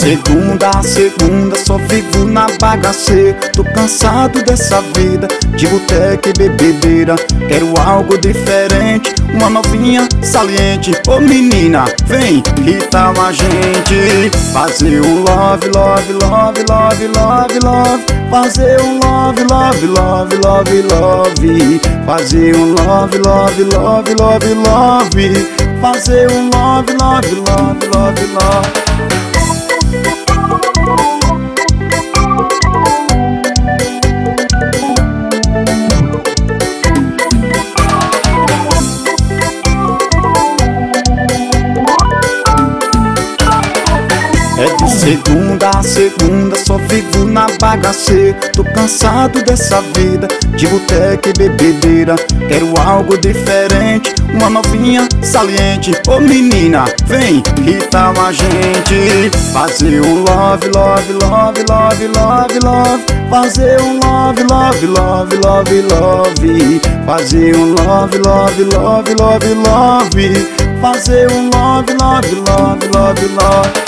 segunda a segunda só vivo na bagaceira. Tô cansado dessa vida de boteca e bebedeira. Quero algo diferente, uma novinha saliente. Ô menina, vem, que tal a gente fazer um love, love, love, love, love, love. Fazer um love, love, love, love, love. Fazer um love, love, love, love, love. Fazer um love, love, love, love, love. É de segunda a segunda só vivo na bagaceira. Tô cansado dessa vida de boteca e bebedeira. Quero algo diferente, uma novinha saliente. Ô menina, vem, que tal a gente fazer um love, love, love, love, love, love. Fazer um love, love, love, love, love. Fazer um love, love, love, love, love. Fazer um love, love, love, love, love.